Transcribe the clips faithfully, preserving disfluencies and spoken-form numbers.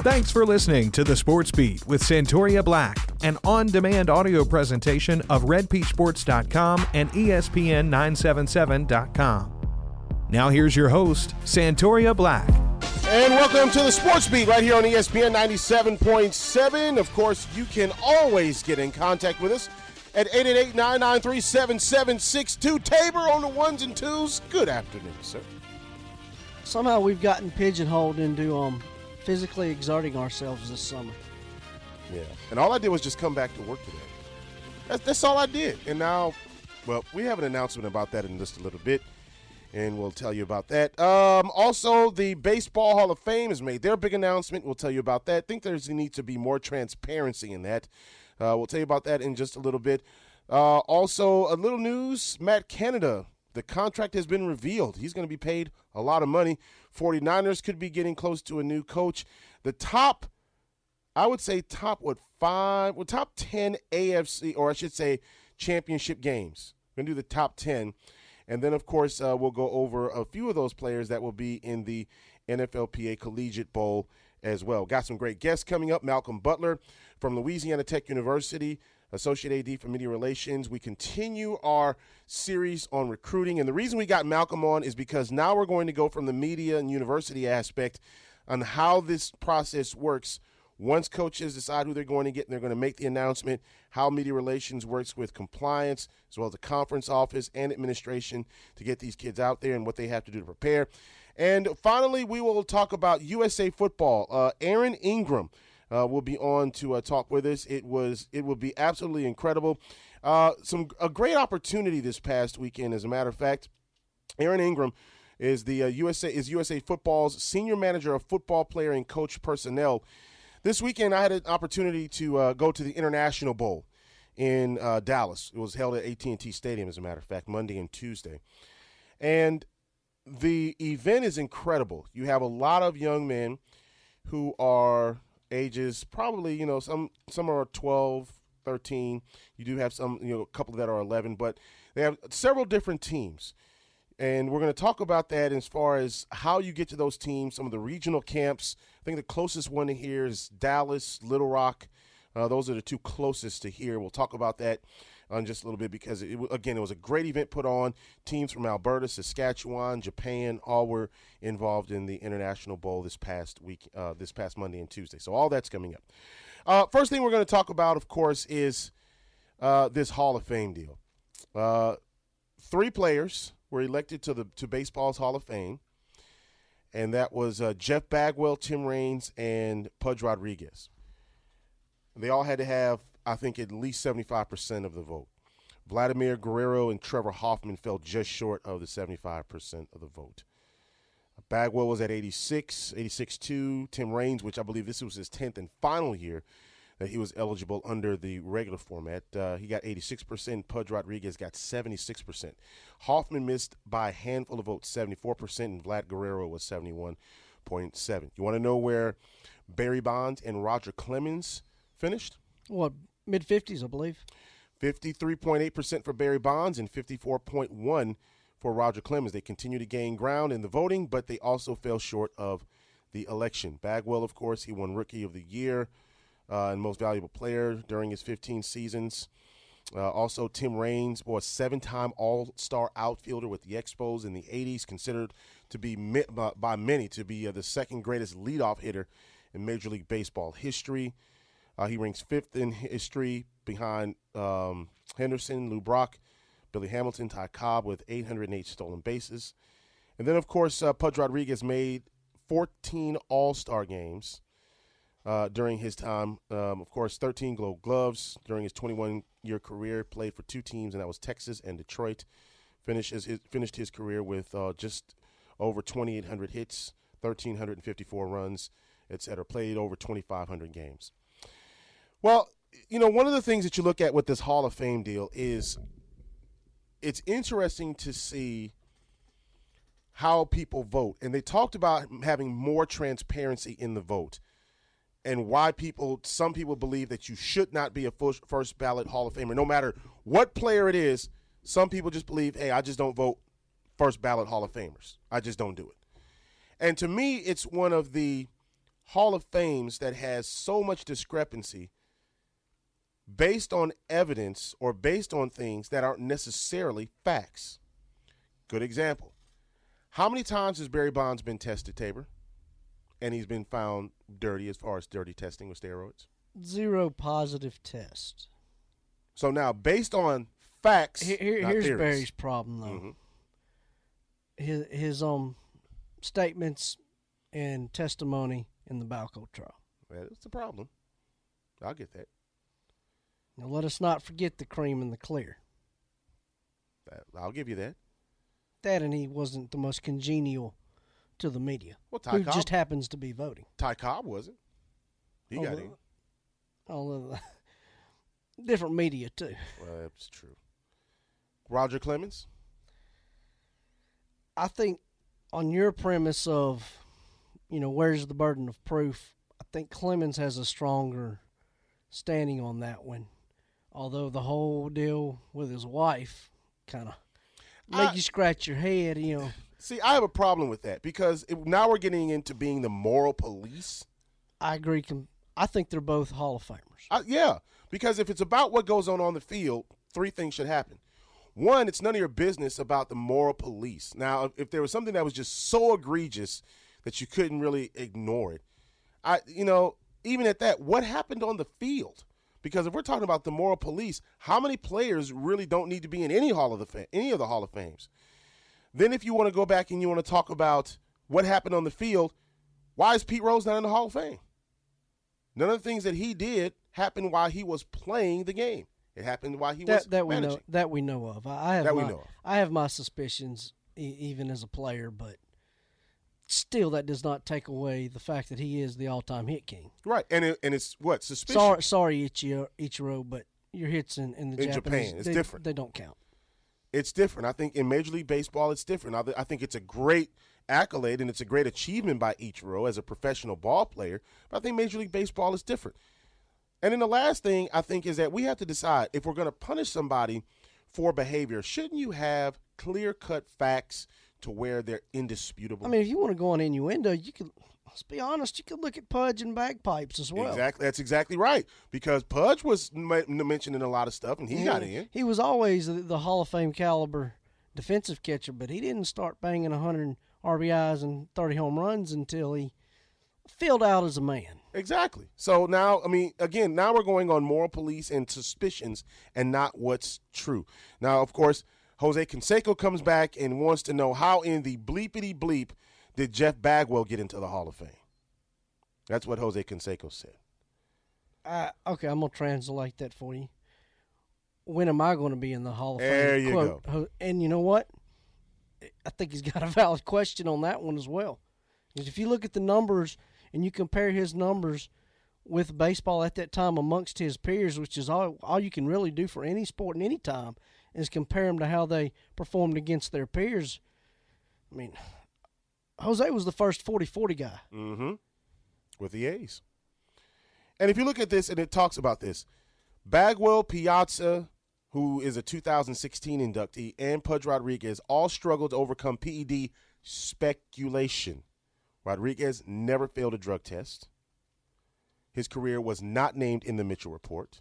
Thanks for listening to The Sports Beat with Santoria Black, an on-demand audio presentation of red peach sports dot com and E S P N nine seventy-seven dot com. Now here's your host, Santoria Black. And welcome to The Sports Beat right here on E S P N ninety-seven point seven. Of course, you can always get in contact with us at eight eight eight, nine nine three, seven seven six two. Tabor on the ones and twos. Good afternoon, sir. Somehow we've gotten pigeonholed into um, physically exerting ourselves this summer. Yeah, and all I did was just come back to work today. That's, that's all I did. And now, well, we have an announcement about that in just a little bit, and we'll tell you about that. Um, also, the Baseball Hall of Fame has made their big announcement. We'll tell you about that. I think there's a need to be more transparency in that. Uh, we'll tell you about that in just a little bit. Uh, also, a little news, Matt Canada, the contract has been revealed. He's going to be paid a lot of money. forty-niners could be getting close to a new coach. The top, I would say top, what, five, well, top ten A F C, or I should say championship games. We're going to do the top ten. And then, of course, uh, we'll go over a few of those players that will be in the N F L P A Collegiate Bowl as well. Got some great guests coming up. Malcolm Butler from Louisiana Tech University, Associate A D for Media Relations. We continue our series on recruiting. And the reason we got Malcolm on is because now we're going to go from the media and university aspect on how this process works. Once coaches decide who they're going to get and they're going to make the announcement, how media relations works with compliance, as well as the conference office and administration to get these kids out there and what they have to do to prepare. And finally, we will talk about U S A football. Uh, Aaron Ingram uh, will be on to uh, talk with us. It was it will be absolutely incredible. Uh, some a great opportunity this past weekend, as a matter of fact. Aaron Ingram is the uh, U S A is U S A Football's senior manager of football player and coach personnel. This weekend, I had an opportunity to uh, go to the International Bowl in uh, Dallas. It was held at A T and T Stadium, as a matter of fact, Monday and Tuesday. And the event is incredible. You have a lot of young men who are ages probably, you know, some some are twelve, thirteen. You do have some, you know, a couple that are eleven, but they have several different teams. And we're going to talk about that as far as how you get to those teams, some of the regional camps. I think the closest one to here is Dallas, Little Rock. Uh, those are the two closest to here. We'll talk about that in just a little bit because, it, again, it was a great event put on. Teams from Alberta, Saskatchewan, Japan, all were involved in the International Bowl this past week, uh, this past Monday and Tuesday. So all that's coming up. Uh, first thing we're going to talk about, of course, is uh, this Hall of Fame deal. Uh, three players were elected to the to baseball's Hall of Fame, and that was uh, Jeff Bagwell, Tim Raines, and Pudge Rodriguez. They all had to have, I think, at least seventy-five percent of the vote. Vladimir Guerrero and Trevor Hoffman fell just short of the seventy-five percent of the vote. Bagwell was at eighty-six, eighty-six two. Tim Raines, which I believe this was his tenth and final year that he was eligible under the regular format. Uh, he got eighty-six percent. Pudge Rodriguez got seventy-six percent. Hoffman missed by a handful of votes, seventy-four percent, and Vlad Guerrero was seventy-one point seven. You want to know where Barry Bonds and Roger Clemens finished? What, mid-fifties, I believe. fifty-three point eight percent for Barry Bonds and fifty-four point one for Roger Clemens. They continue to gain ground in the voting, but they also fell short of the election. Bagwell, of course, he won Rookie of the Year uh, and Most Valuable Player during his fifteen seasons. Uh, also, Tim Raines was a seven-time All-Star outfielder with the Expos in the eighties, considered to be by many to be uh, the second greatest leadoff hitter in Major League Baseball history. Uh, he ranks fifth in history behind um, Henderson, Lou Brock, Billy Hamilton, Ty Cobb with eight hundred eight stolen bases. And then, of course, uh, Pudge Rodriguez made fourteen All-Star games uh, during his time. Um, of course, thirteen Gold Gloves during his twenty-one-year career. Played for two teams, and that was Texas and Detroit. Finished his, his, finished his career with uh, just over twenty-eight hundred hits, one thousand three hundred fifty-four runs, et cetera. Played over twenty-five hundred games. Well, you know, one of the things that you look at with this Hall of Fame deal is it's interesting to see how people vote. And they talked about having more transparency in the vote and why people, some people believe that you should not be a first ballot Hall of Famer. No matter what player it is, some people just believe, hey, I just don't vote first ballot Hall of Famers. I just don't do it. And to me, it's one of the Hall of Fames that has so much discrepancy based on evidence or based on things that aren't necessarily facts. Good example. How many times has Barry Bonds been tested, Tabor? And he's been found dirty as far as dirty testing with steroids? Zero positive tests. So now, based on facts, Here, here- not here's theories. Barry's problem, though. Mhm. His his um statements and testimony in the Balco trial. That's the problem. I'll get that. Now, let us not forget the cream and the clear. That- I'll give you that. That and he wasn't the most congenial to the media, Well, Ty who Cobb, just happens to be voting. Ty Cobb wasn't. He got Although- in. Although, different media, too. Well, that's true. Roger Clemens? I think on your premise of, you know, where's the burden of proof, I think Clemens has a stronger standing on that one. Although the whole deal with his wife kind of make I- you scratch your head, you know. See, I have a problem with that because it, now we're getting into being the moral police. I agree. com- I think they're both Hall of Famers. I, yeah, because if it's about what goes on on the field, three things should happen. One, it's none of your business about the moral police. Now, if, if there was something that was just so egregious that you couldn't really ignore it, I, you know, even at that, what happened on the field? Because if we're talking about the moral police, how many players really don't need to be in any Hall of the Fame, any of the Hall of Fames? Then, if you want to go back and you want to talk about what happened on the field, why is Pete Rose not in the Hall of Fame? None of the things that he did happened while he was playing the game. It happened while he was That that we managing. know that we know of. I I have That we my, know of. I have my suspicions e- even as a player, but still, that does not take away the fact that he is the all-time hit king. Right, and it, and it's what suspicious. Sorry, sorry, Ichiro, Ichiro, but your hits in, in the In Japanese, Japan, it's they, different. They don't count. It's different. I think in Major League Baseball, it's different. I, I think it's a great accolade and it's a great achievement by Ichiro as a professional ball player. But I think Major League Baseball is different. And then the last thing I think is that we have to decide if we're going to punish somebody for behavior, shouldn't you have clear-cut facts to where they're indisputable? I mean, if you want to go on innuendo, you could. Let's be honest. You could look at Pudge and bagpipes as well. Exactly. That's exactly right. Because Pudge was m- mentioned in a lot of stuff, and he, He, got in. he was always the, the Hall of Fame caliber defensive catcher, but he didn't start banging one hundred R B Is and thirty home runs until he filled out as a man. Exactly. So now, I mean, again, now we're going on moral police and suspicions and not what's true. Now, of course, Jose Canseco comes back and wants to know how in the bleepity bleep did Jeff Bagwell get into the Hall of Fame. That's what Jose Canseco said. Uh, okay, I'm going to translate that for you. When am I going to be in the Hall of Fame? There you Quote, go. Ho- And you know what? I think he's got a valid question on that one as well. Because if you look at the numbers and you compare his numbers with baseball at that time amongst his peers, which is all, all you can really do for any sport in any time, is compare them to how they performed against their peers. I mean, Jose was the first forty forty guy. Mm-hmm. With the A's. And if you look at this, and it talks about this, Bagwell, Piazza, who is a two thousand sixteen inductee, and Pudge Rodriguez all struggled to overcome P E D speculation. Rodriguez never failed a drug test. His career was not named in the Mitchell report.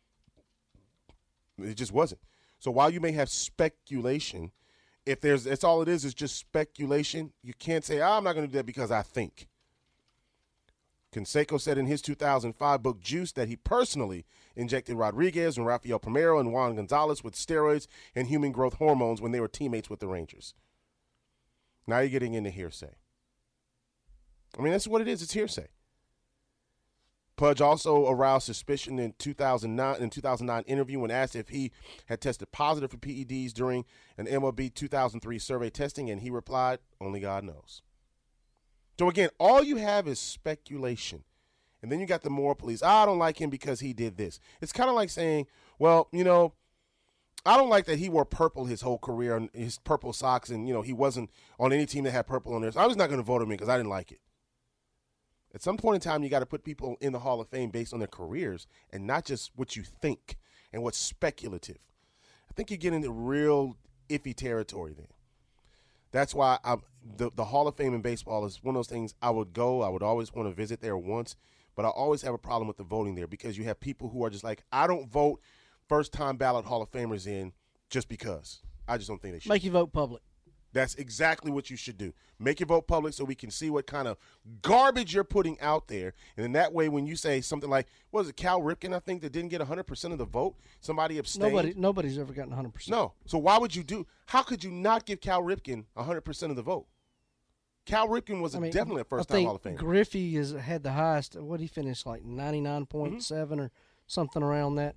It just wasn't. So while you may have speculation, if there's that's all it is is just speculation, you can't say, oh, I'm not going to do that because I think. Canseco said in his two thousand five book Juice that he personally injected Rodriguez and Rafael Palmeiro and Juan Gonzalez with steroids and human growth hormones when they were teammates with the Rangers. Now you're getting into hearsay. I mean, that's what it is. It's hearsay. Pudge also aroused suspicion in two thousand nine in two thousand nine interview when asked if he had tested positive for P E Ds during an M L B two thousand three survey testing, and he replied, "Only God knows." So again, all you have is speculation. And then you got the moral police. I don't like him because he did this. It's kind of like saying, well, you know, I don't like that he wore purple his whole career, and his purple socks, and, you know, he wasn't on any team that had purple on there. So I'm just not going to vote him in because I didn't like it. At some point in time, you got to put people in the Hall of Fame based on their careers and not just what you think and what's speculative. I think you get into real iffy territory then. That's why I'm, the, the Hall of Fame in baseball is one of those things I would go. I would always want to visit there once, but I always have a problem with the voting there because you have people who are just like, I don't vote first-time ballot Hall of Famers in just because. I just don't think they should. Make your vote public. That's exactly what you should do. Make your vote public so we can see what kind of garbage you're putting out there. And in that way, when you say something like, what was it, Cal Ripken, I think, that didn't get one hundred percent of the vote? Somebody abstained? Nobody, nobody's ever gotten one hundred percent. No. So why would you do – how could you not give Cal Ripken one hundred percent of the vote? Cal Ripken was I mean, definitely a first-time I think Hall of Famer. Griffey is, had the highest – what did he finish, like ninety-nine point seven mm-hmm. or something around that?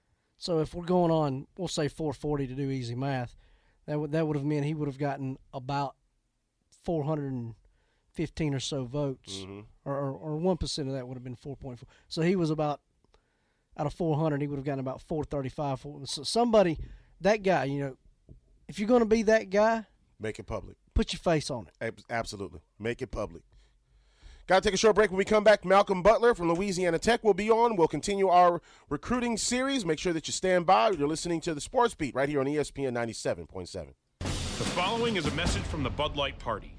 So if we're going on, we'll say four forty to do easy math, that would, that would have meant he would have gotten about four hundred fifteen or so votes, mm-hmm. or, or, or one percent of that would have been four point four. So he was about, out of four hundred, he would have gotten about four thirty-five. So somebody, that guy, you know, if you're going to be that guy, make it public. Put your face on it. Absolutely. Make it public. Got to take a short break. When we come back, Malcolm Butler from Louisiana Tech will be on. We'll continue our recruiting series. Make sure that you stand by. You're listening to the Sports Beat right here on E S P N ninety-seven point seven. The following is a message from the Bud Light Party.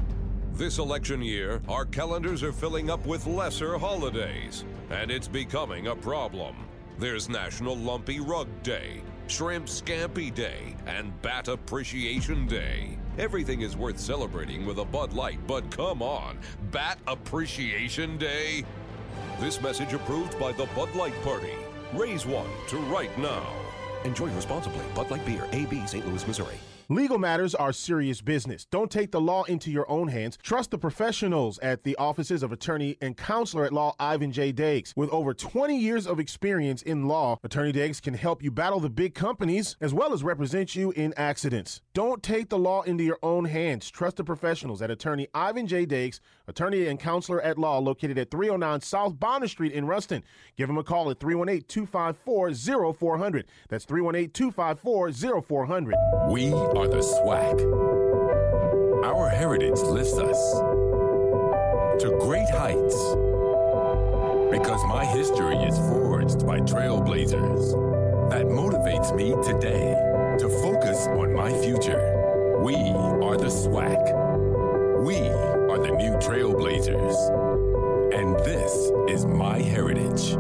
This election year, our calendars are filling up with lesser holidays, and it's becoming a problem. There's National Lumpy Rug Day, Shrimp Scampi Day, and Bat Appreciation Day. Everything is worth celebrating with a Bud Light, but come on, Bat Appreciation Day? This message approved by the Bud Light Party. Raise one to right now. Enjoy responsibly. Bud Light Beer, A B, Saint Louis, Missouri. Legal matters are serious business. Don't take the law into your own hands. Trust the professionals at the offices of attorney and counselor at law Ivan J. Diggs. With over twenty years of experience in law, Attorney Diggs can help you battle the big companies as well as represent you in accidents. Don't take the law into your own hands. Trust the professionals at attorney Ivan J. Diggs, attorney and counselor at law, located at three oh nine South Bonner Street in Ruston. Give him a call at three one eight, two five four, zero four zero zero. That's three one eight, two five four, zero four zero zero. We are the SWAC. Our heritage lifts us to great heights because my history is forged by trailblazers. That motivates me today to focus on my future. We are the SWAC. We are the new trailblazers. And this is my heritage.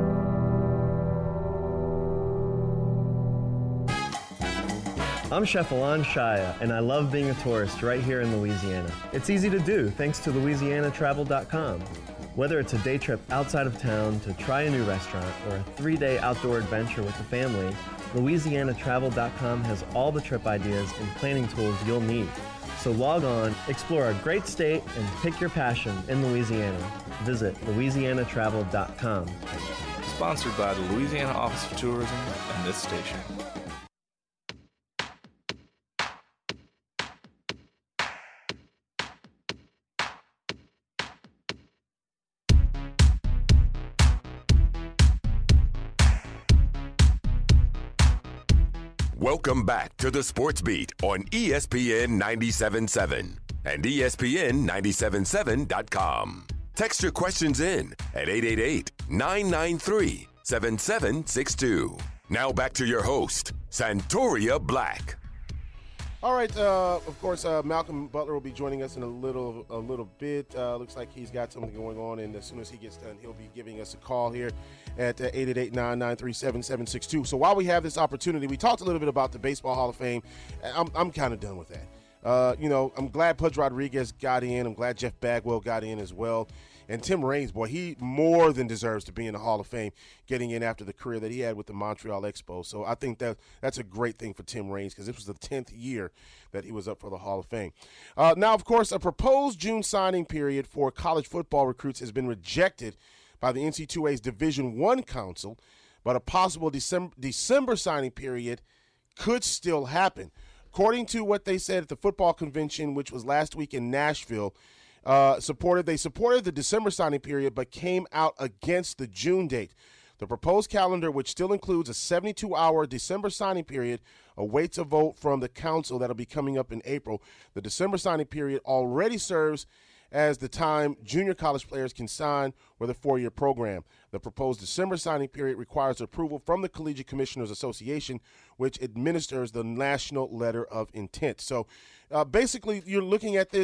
I'm Chef Alon Shaya, and I love being a tourist right here in Louisiana. It's easy to do thanks to Louisiana Travel dot com. Whether it's a day trip outside of town to try a new restaurant or a three-day outdoor adventure with the family, Louisiana Travel dot com has all the trip ideas and planning tools you'll need. So log on, explore our great state, and pick your passion in Louisiana. Visit Louisiana Travel dot com. Sponsored by the Louisiana Office of Tourism and this station. Welcome back to the Sports Beat on E S P N ninety-seven point seven and E S P N ninety-seven seven dot com. Text your questions in at eight eight eight, nine nine three, seven seven six two. Now back to your host, Santoria Black. All right, uh, of course, uh, Malcolm Butler will be joining us in a little a little bit. Uh, looks like he's got something going on, and as soon as he gets done, he'll be giving us a call here at uh, eight eight eight, nine nine three, seven seven six two. So while we have this opportunity, we talked a little bit about the Baseball Hall of Fame. I'm, I'm kind of done with that. Uh, you know, I'm glad Pudge Rodriguez got in. I'm glad Jeff Bagwell got in as well. And Tim Raines, boy, he more than deserves to be in the Hall of Fame, getting in after the career that he had with the Montreal Expos. So I think that that's a great thing for Tim Raines because this was the tenth year that he was up for the Hall of Fame. Uh, now, of course, a proposed June signing period for college football recruits has been rejected by the N C double A's Division One Council, but a possible December, December signing period could still happen. According to what they said at the football convention, which was last week in Nashville, Uh, supported they supported the December signing period but came out against the June date. The proposed calendar, which still includes a seventy-two hour December signing period, awaits a vote from the council that'll be coming up in April. The December signing period already serves as the time junior college players can sign with a four-year program. The proposed December signing period requires approval from the Collegiate Commissioners Association, which administers the National Letter of Intent. So uh, basically, you're looking at this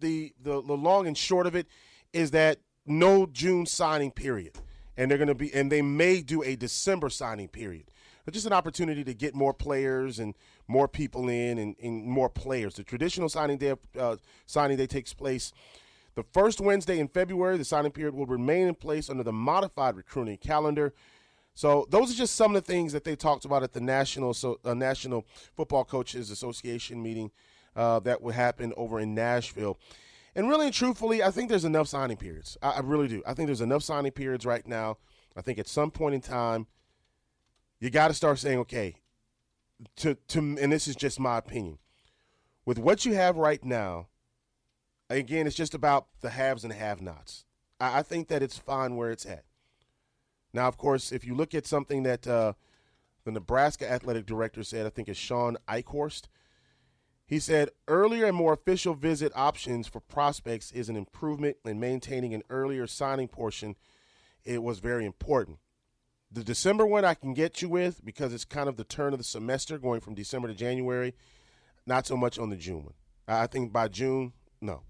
the, the the long and short of it is that no June signing period, and they're going to be, and they may do a December signing period. It's just an opportunity to get more players and more people in, and, and more players. The traditional signing day uh, signing day takes place the first Wednesday in February. The signing period will remain in place under the modified recruiting calendar. So those are just some of the things that they talked about at the National so, uh, National Football Coaches Association meeting uh, that will happen over in Nashville. And really and truthfully, I think there's enough signing periods. I, I really do. I think there's enough signing periods right now. I think at some point in time, you got to start saying, okay, to to and this is just my opinion, with what you have right now, again, it's just about the haves and have-nots. I, I think that it's fine where it's at. Now, of course, if you look at something that uh, the Nebraska athletic director said, I think it's Sean Eichhorst, he said, earlier and more official visit options for prospects is an improvement, in maintaining an earlier signing portion. It was very important. The December one I can get you with because it's kind of the turn of the semester going from December to January, not so much on the June one. I think by June, no.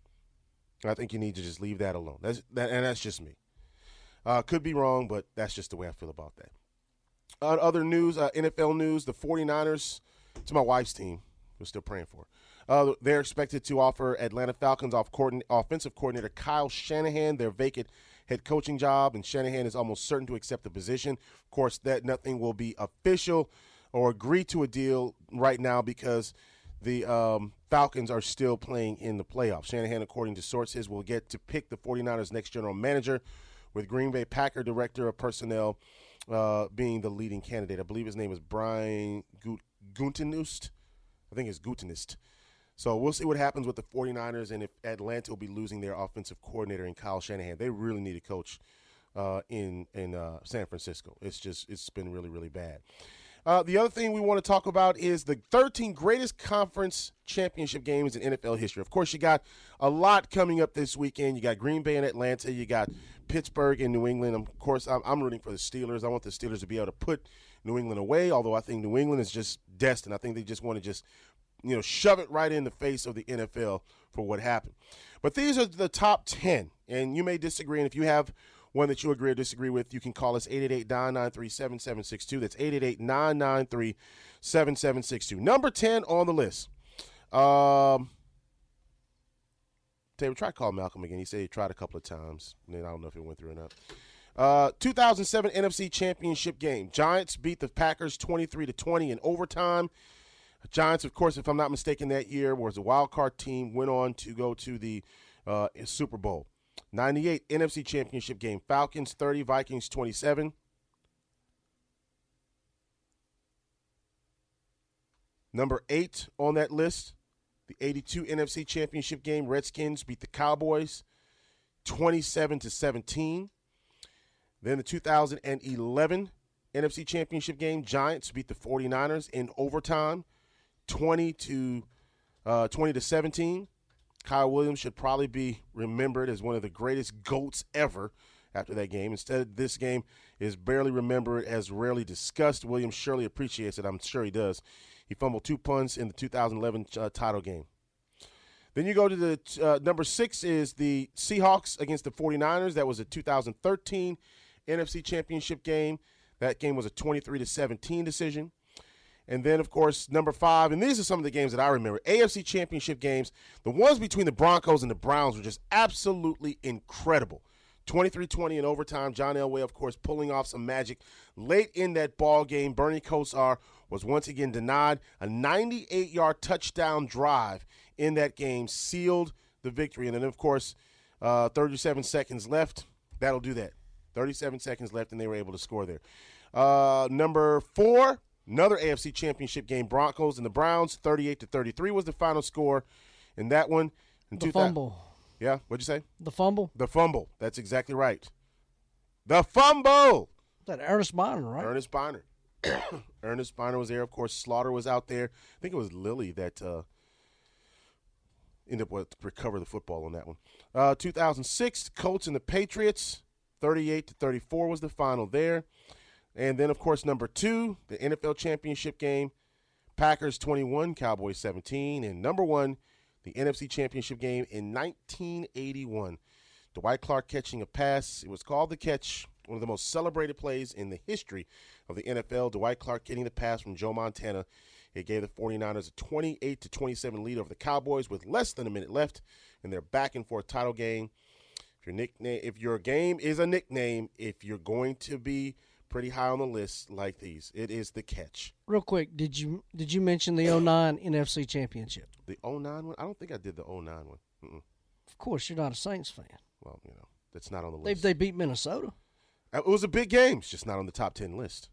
I think you need to just leave that alone. That's that, and that's just me. Uh, could be wrong, but that's just the way I feel about that. Uh, other news, uh, N F L news, the 49ers, to my wife's team, we're still praying for her. Uh, they're expected to offer Atlanta Falcons off coordin- offensive coordinator Kyle Shanahan their vacant head coaching job, and Shanahan is almost certain to accept the position. Of course, that nothing will be official or agree to a deal right now because the um, Falcons are still playing in the playoffs. Shanahan, according to sources, will get to pick the 49ers' next general manager, with Green Bay Packer director of personnel uh, being the leading candidate. I believe his name is Brian Gutekunst. I think it's Gutekunst. So we'll see what happens with the 49ers, and if Atlanta will be losing their offensive coordinator in Kyle Shanahan. They really need a coach uh, in in uh, San Francisco. It's just it's been really, really bad. Uh, the other thing we want to talk about is the thirteen greatest conference championship games in N F L history. Of course, you got a lot coming up this weekend. You got Green Bay and Atlanta. You got Pittsburgh and New England. Of course, I'm, I'm rooting for the Steelers. I want the Steelers to be able to put New England away, although I think New England is just destined. I think they just want to just, you know, shove it right in the face of the N F L for what happened. But these are the top ten, and you may disagree, and if you have one that you agree or disagree with, you can call us eight eight eight, nine nine three, seven seven six two. That's eight eight eight, nine nine three, seven seven six two. Number ten on the list. Um, Taylor, try to call Malcolm again. He said he tried a couple of times. And then I don't know if it went through or not. Uh, two thousand seven N F C Championship game. Giants beat the Packers twenty-three to twenty in overtime. Giants, of course, if I'm not mistaken, that year was a wild card team, went on to go to the uh, Super Bowl. ninety-eight N F C Championship game. Falcons thirty, Vikings twenty-seven. Number eight on that list, the eighty-two N F C Championship game. Redskins beat the Cowboys twenty-seven to seventeen. Then the two thousand eleven N F C Championship game. Giants beat the 49ers in overtime twenty to seventeen. Kyle Williams should probably be remembered as one of the greatest GOATs ever after that game. Instead, this game is barely remembered, as rarely discussed. Williams surely appreciates it. I'm sure he does. He fumbled two punts in the two thousand eleven uh, title game. Then you go to the uh, number six is the Seahawks against the 49ers. That was a two thousand thirteen N F C Championship game. That game was a twenty-three to seventeen decision. And then, of course, number five, and these are some of the games that I remember, A F C Championship games. The ones between the Broncos and the Browns were just absolutely incredible. twenty-three twenty in overtime. John Elway, of course, pulling off some magic late in that ball game. Bernie Kosar was once again denied. A ninety-eight-yard touchdown drive in that game sealed the victory. And then, of course, uh, thirty-seven seconds left. That'll do that. thirty-seven seconds left, and they were able to score there. Uh, number four. Another A F C Championship game, Broncos and the Browns, thirty-eight to thirty-three was the final score in that one. In the fumble. Yeah, what'd you say? The fumble. The fumble. That's exactly right. The fumble. That Ernest Biner, right? Ernest Biner. Ernest Biner was there. Of course, Slaughter was out there. I think it was Lilly that uh, ended up with recover the football on that one. Uh, two thousand six, Colts and the Patriots, thirty-eight to thirty-four was the final there. And then, of course, number two, the N F L Championship game, Packers twenty-one, Cowboys seventeen. And number one, the N F C Championship game in nineteen eighty-one. Dwight Clark catching a pass. It was called the catch, one of the most celebrated plays in the history of the N F L. Dwight Clark getting the pass from Joe Montana. It gave the 49ers a twenty-eight to twenty-seven lead over the Cowboys with less than a minute left, and they're backing for a title game. If your nickname, if your game is a nickname, if you're going to be pretty high on the list like these, it is the catch. Real quick, did you did you mention the oh nine N F C Championship? The oh nine one? I don't think I did the oh nine one. Mm-mm. Of course, you're not a Saints fan. Well, you know, that's not on the They list. they beat Minnesota. It was a big game. It's just not on the top ten list.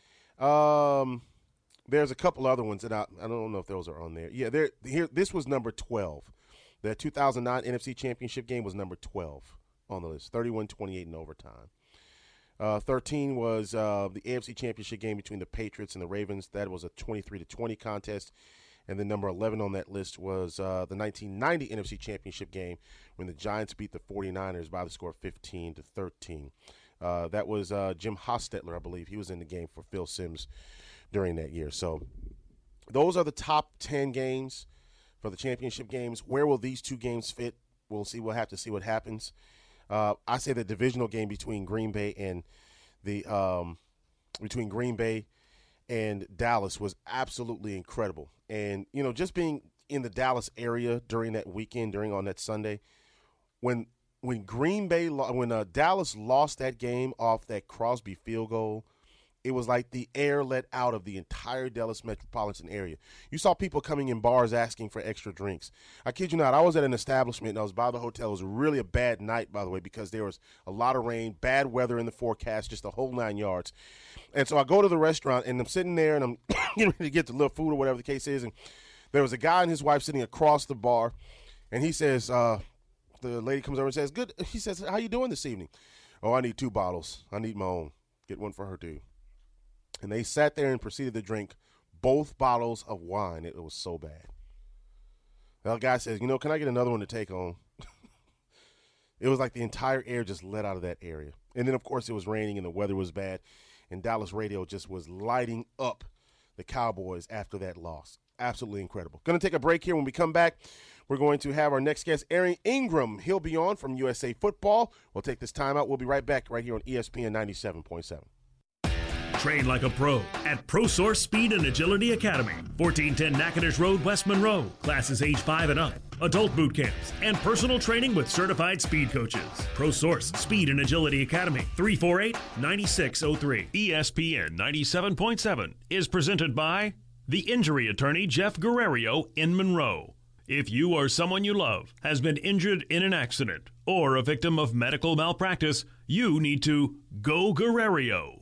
Um, there's a couple other ones that I, I don't know if those are on there. Yeah, there. Here, this was number twelve. The two thousand nine N F C Championship game was number twelve on the list, thirty-one twenty-eight in overtime. Uh, thirteen was uh, the A F C Championship game between the Patriots and the Ravens. That was a twenty-three to twenty contest. And then number eleven on that list was uh, the nineteen ninety N F C Championship game when the Giants beat the 49ers by the score of fifteen to thirteen. Uh, that was uh, Jim Hostetler, I believe. He was in the game for Phil Simms during that year. So those are the top ten games for the championship games. Where will these two games fit? We'll see. We'll have to see what happens. Uh, I say the divisional game between Green Bay and the um, between Green Bay and Dallas was absolutely incredible. And, you know, just being in the Dallas area during that weekend, during on that Sunday, when when Green Bay, when uh, Dallas lost that game off that Crosby field goal, it was like the air let out of the entire Dallas metropolitan area. You saw people coming in bars asking for extra drinks. I kid you not, I was at an establishment and I was by the hotel. It was really a bad night, by the way, because there was a lot of rain, bad weather in the forecast, just the whole nine yards. And so I go to the restaurant and I'm sitting there and I'm getting ready to get the little food or whatever the case is. And there was a guy and his wife sitting across the bar. And he says, uh, the lady comes over and says, good. He says, how you doing this evening? Oh, I need two bottles. I need my own. Get one for her too. And they sat there and proceeded to drink both bottles of wine. It was so bad. The guy says, you know, can I get another one to take home? It was like the entire air just let out of that area. And then, of course, it was raining and the weather was bad. And Dallas radio just was lighting up the Cowboys after that loss. Absolutely incredible. Going to take a break here. When we come back, we're going to have our next guest, Aaron Ingram. He'll be on from U S A Football. We'll take this time out. We'll be right back right here on E S P N ninety-seven point seven. Train like a pro at ProSource Speed and Agility Academy, fourteen ten Natchitoches Road, West Monroe. Classes age five and up, adult boot camps, and personal training with certified speed coaches. ProSource Speed and Agility Academy, three four eight, nine six zero three. E S P N ninety-seven point seven is presented by the injury attorney Jeff Guerrero in Monroe. If you or someone you love has been injured in an accident or a victim of medical malpractice, you need to go Guerrero.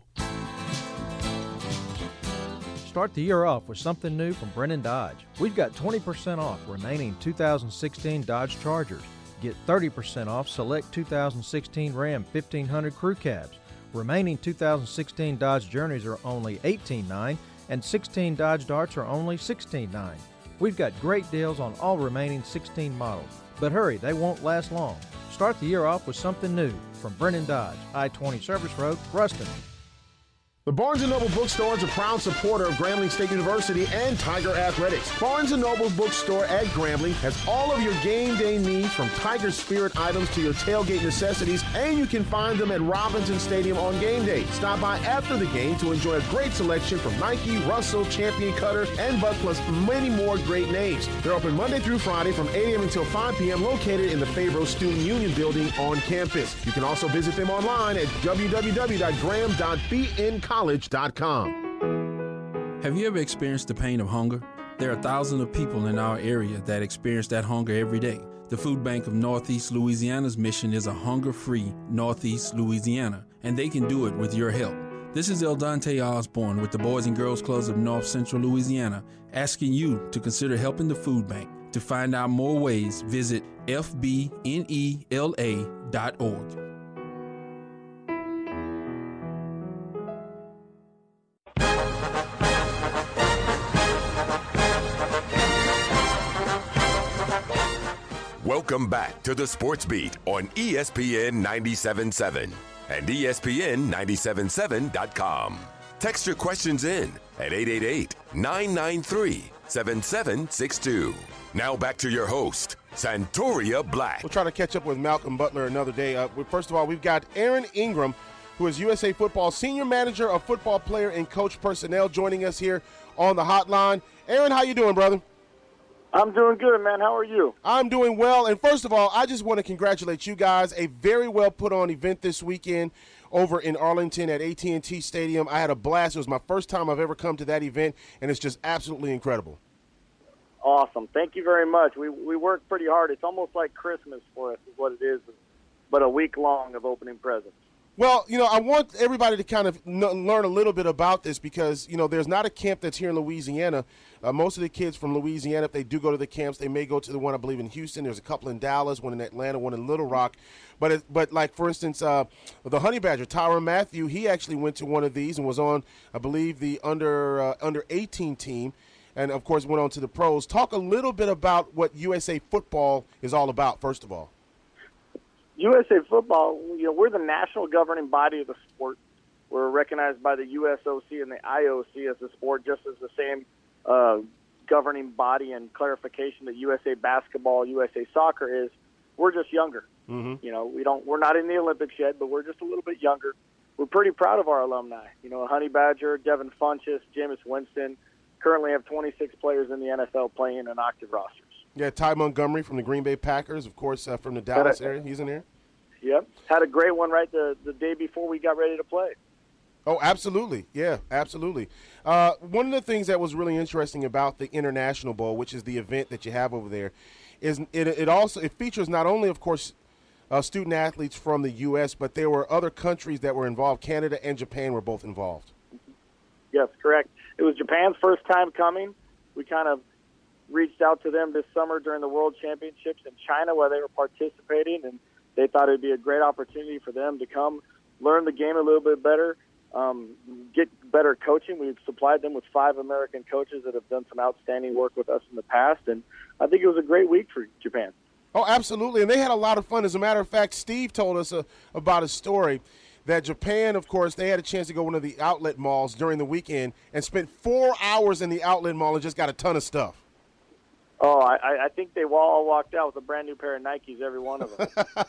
Start the year off with something new from Brennan Dodge. We've got twenty percent off remaining two thousand sixteen Dodge Chargers. Get thirty percent off select two thousand sixteen Ram fifteen hundred crew cabs. Remaining two thousand sixteen Dodge Journeys are only eighteen nine dollars and sixteen Dodge Darts are only sixteen nine dollars. We've got great deals on all remaining sixteen models. But hurry, they won't last long. Start the year off with something new from Brennan Dodge, I twenty Service Road, Ruston. The Barnes and Noble Bookstore is a proud supporter of Grambling State University and Tiger Athletics. Barnes and Noble Bookstore at Grambling has all of your game day needs, from Tiger Spirit items to your tailgate necessities, and you can find them at Robinson Stadium on game day. Stop by after the game to enjoy a great selection from Nike, Russell, Champion Cutter, and Buck, plus many more great names. They're open Monday through Friday from eight a.m. until five p.m. located in the Fabro Student Union building on campus. You can also visit them online at w w w dot gram dot b n college dot com. Have you ever experienced the pain of hunger? There are thousands of people in our area that experience that hunger every day. The Food Bank of Northeast Louisiana's mission is a hunger-free Northeast Louisiana, and they can do it with your help. This is El Dante Osborne with the Boys and Girls Clubs of North Central Louisiana, asking you to consider helping the Food Bank. To find out more ways, visit f b n e l a dot org. Welcome back to the Sports Beat on E S P N ninety-seven point seven and E S P N ninety-seven point seven dot com. Text your questions in at eight eight eight, nine nine three, seven seven six two. Now back to your host, Santoria Black. We'll try to catch up with Malcolm Butler another day. Uh, first of all, we've got Aaron Ingram, who is U S A Football Senior Manager of Football Player and Coach Personnel, joining us here on the hotline. Aaron, how you doing, brother? I'm doing good, man. How are you? I'm doing well. And first of all, I just want to congratulate you guys. A very well put on event this weekend over in Arlington at A T and T Stadium. I had a blast. It was my first time I've ever come to that event, and it's just absolutely incredible. Awesome. Thank you very much. We we work pretty hard. It's almost like Christmas for us is what it is, but a week long of opening presents. Well, you know, I want everybody to kind of n- learn a little bit about this because, you know, there's not a camp that's here in Louisiana. Uh, most of the kids from Louisiana, if they do go to the camps, they may go to the one, I believe, in Houston. There's a couple in Dallas, one in Atlanta, one in Little Rock. But, it, but like, for instance, uh, the Honey Badger, Tyrann Mathieu, he actually went to one of these and was on, I believe, the under uh, under eighteen team. And, of course, went on to the pros. Talk a little bit about what U S A Football is all about, first of all. U S A Football, you know, we're the national governing body of the sport. We're recognized by the U S O C and the I O C as a sport, just as the same uh, governing body and clarification that U S A Basketball, U S A Soccer is. We're just younger. Mm-hmm. You know, we don't. We're not in the Olympics yet, but we're just a little bit younger. We're pretty proud of our alumni. You know, Honey Badger, Devin Funchess, Jameis Winston, currently have twenty-six players in the N F L playing in active rosters. Yeah, Ty Montgomery from the Green Bay Packers, of course, uh, from the Dallas area. He's in there. Yep. Had a great one right the, the day before we got ready to play. Oh, absolutely. Yeah, absolutely. Uh, one of the things that was really interesting about the International Bowl, which is the event that you have over there, is it, it also it features not only, of course, uh, student athletes from the U S, but there were other countries that were involved. Canada and Japan were both involved. Yes, correct. It was Japan's first time coming. We kind of reached out to them this summer during the World Championships in China where they were participating, and they thought it would be a great opportunity for them to come learn the game a little bit better, um, get better coaching. We've supplied them with five American coaches that have done some outstanding work with us in the past, and I think it was a great week for Japan. Oh, absolutely, and they had a lot of fun. As a matter of fact, Steve told us uh, about a story that Japan, of course, they had a chance to go to one of the outlet malls during the weekend and spent four hours in the outlet mall and just got a ton of stuff. Oh, I, I think they all walked out with a brand new pair of Nikes, every one of them.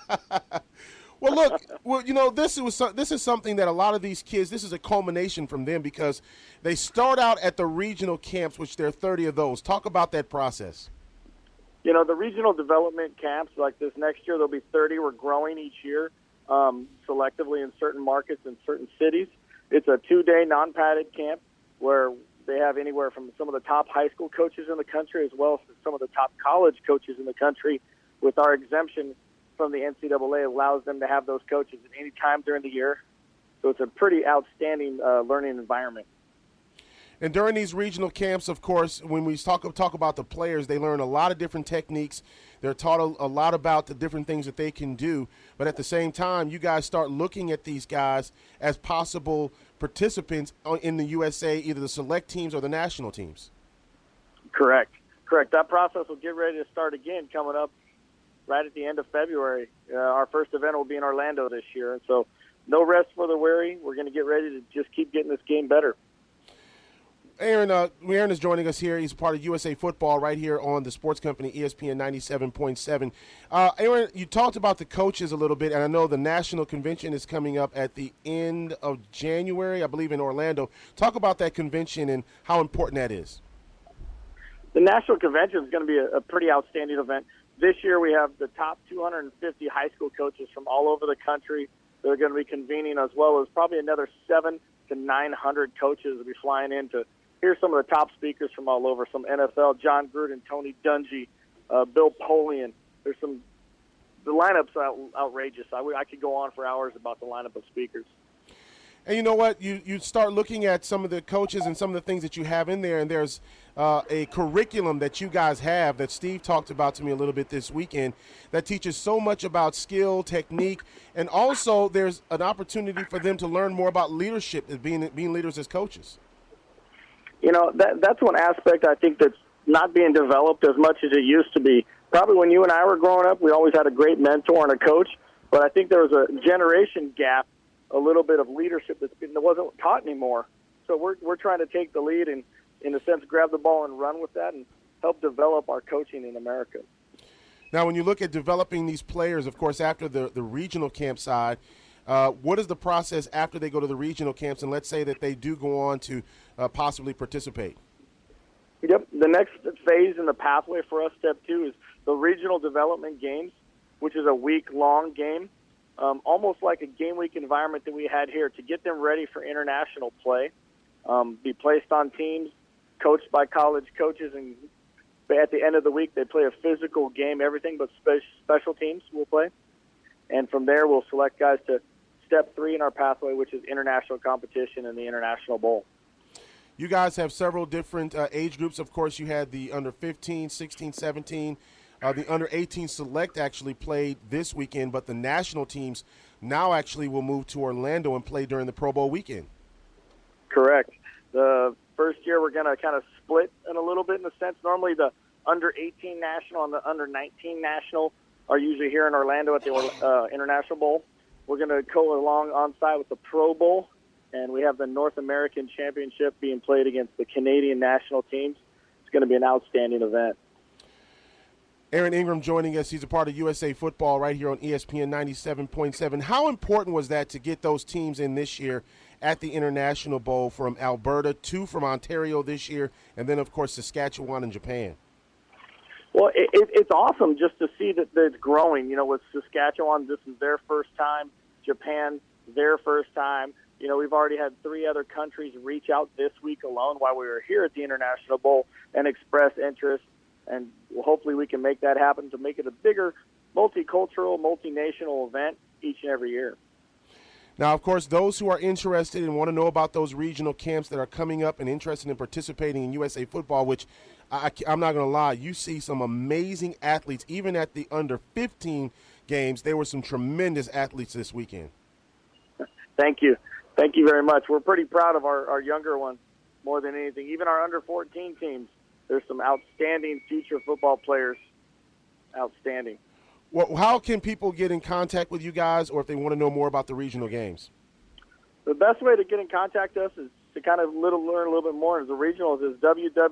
Well, look, well, you know, this was this is something that a lot of these kids, this is a culmination from them because they start out at the regional camps, which there are thirty of those. Talk about that process. You know, the regional development camps, like this next year, there'll be thirty. We're growing each year um, selectively in certain markets and certain cities. It's a two-day non-padded camp where they have anywhere from some of the top high school coaches in the country as well as some of the top college coaches in the country. With our exemption from the N C double A, allows them to have those coaches at any time during the year. So it's a pretty outstanding uh, learning environment. And during these regional camps, of course, when we talk talk about the players, they learn a lot of different techniques. They're taught a, a lot about the different things that they can do. But at the same time, you guys start looking at these guys as possible participants in the U S A, either the select teams or the national teams. Correct. Correct. That process will get ready to start again coming up right at the end of February. Uh, our first event will be in Orlando this year. And so no rest for the weary. We're going to get ready to just keep getting this game better. Aaron, uh, Aaron is joining us here. He's part of U S A Football right here on the sports company E S P N ninety-seven point seven. Uh, Aaron, you talked about the coaches a little bit, and I know the national convention is coming up at the end of January, I believe, in Orlando. Talk about that convention and how important that is. The national convention is going to be a, a pretty outstanding event. This year we have the top two hundred fifty high school coaches from all over the country that are going to be convening, as well as probably another seven to nine hundred coaches will be flying in to here's some of the top speakers from all over, some N F L, John Gruden, Tony Dungy, uh, Bill Polian. There's some – the lineup's out, outrageous. I, I could go on for hours about the lineup of speakers. And you know what? You you start looking at some of the coaches and some of the things that you have in there, and there's uh, a curriculum that you guys have that Steve talked about to me a little bit this weekend that teaches so much about skill, technique, and also there's an opportunity for them to learn more about leadership as being being leaders as coaches. You know, that that's one aspect I think that's not being developed as much as it used to be. Probably when you and I were growing up, we always had a great mentor and a coach, but I think there was a generation gap, a little bit of leadership that's been, that wasn't taught anymore. So we're we're trying to take the lead and in a sense, grab the ball and run with that and help develop our coaching in America. Now, when you look at developing these players, of course, after the, the regional camp side, uh, what is the process after they go to the regional camps, and let's say that they do go on to uh, possibly participate? Yep. The next phase in the pathway for us, step two, is the regional development games, which is a week-long game, um, almost like a game week environment that we had here to get them ready for international play, um, be placed on teams, coached by college coaches, and at the end of the week they play a physical game, everything but spe- special teams will play. And from there we'll select guys to step three in our pathway, which is international competition and the International Bowl. You guys have several different uh, age groups. Of course, you had the under fifteen, sixteen, seventeen. Uh, the under eighteen select actually played this weekend, but the national teams now actually will move to Orlando and play during the Pro Bowl weekend. Correct. The first year we're going to kind of split in a little bit in a sense. Normally the under eighteen national and the under nineteen national are usually here in Orlando at the uh, International Bowl. We're going to go along on side with the Pro Bowl, and we have the North American Championship being played against the Canadian national teams. It's going to be an outstanding event. Aaron Ingram joining us. He's a part of U S A Football right here on E S P N ninety-seven point seven. How important was that to get those teams in this year at the International Bowl, from Alberta, two from Ontario this year, and then, of course, Saskatchewan and Japan? Well, it, it, it's awesome just to see that, that it's growing. You know, with Saskatchewan, this is their first time. Japan, their first time. You know, we've already had three other countries reach out this week alone while we were here at the International Bowl and express interest. And hopefully we can make that happen to make it a bigger multicultural, multinational event each and every year. Now, of course, those who are interested and want to know about those regional camps that are coming up and interested in participating in U S A Football, which I, I'm not going to lie, you see some amazing athletes. Even at the under fifteen games, there were some tremendous athletes this weekend. Thank you. Thank you very much. We're pretty proud of our, our younger ones more than anything. Even our under fourteen teams, there's some outstanding future football players. Outstanding. Well, how can people get in contact with you guys, or if they want to know more about the regional games? The best way to get in contact with us is to kind of little learn a little bit more. As the regionals is